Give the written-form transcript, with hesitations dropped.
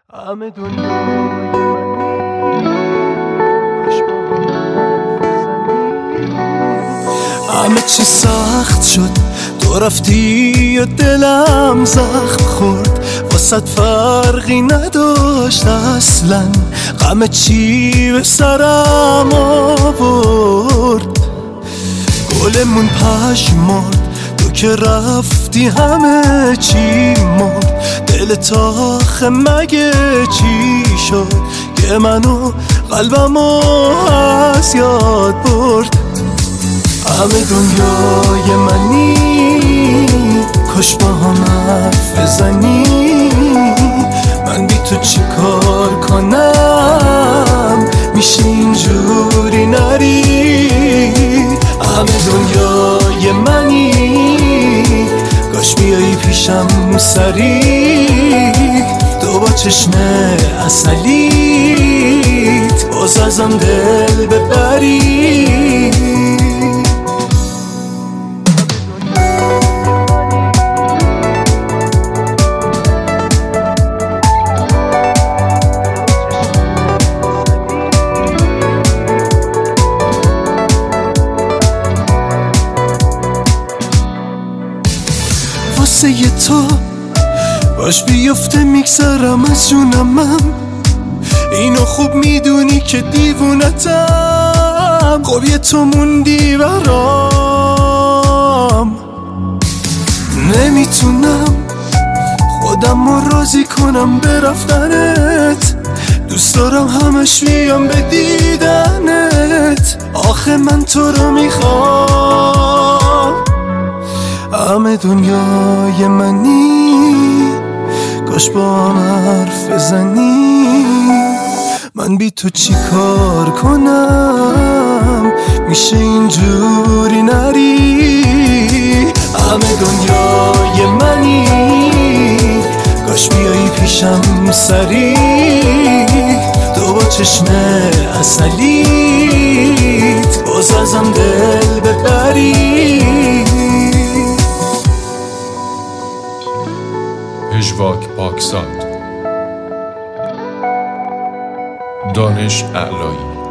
همه دنیای کاش با هم بزنی. همه چی سخت شد تو رفتی و دلم زخم خورد، واسط فرقی نداشت اصلا، غم چی به سرم آورد. گلمون پشمرد تو که رفتی همه چی مرد، دلت آخه مگه چی شد که منو قلبمو از یاد برد. همه دنیای منی کاش با هم حرف بزنی، من بی تو چی کار کنم میشه اینجوری نری. همه دنیای منی کاش بیایی پیشم سری، تو با چشم عسلیت باز ازم دل ببری. واسه تو باش بیفته میگذرم از جونمم، اینو خوب میدونی که دیوونتم، خب یه تو موندی برام، نمیتونم خودم رو راضی کنم به رفتنت، دوست دارم همش بیام به دیدنت، آخه من تو رو میخوام. همه دنیای منی کاش با هم حرف بزنی، من بی تو چی کار کنم میشه اینجوری نری. همه دنیای منی کاش بیایی پیشم سری، تو با چشم عسلیت باز ازم دل ببری. پژواک پاکزاد، دانش اعلایی.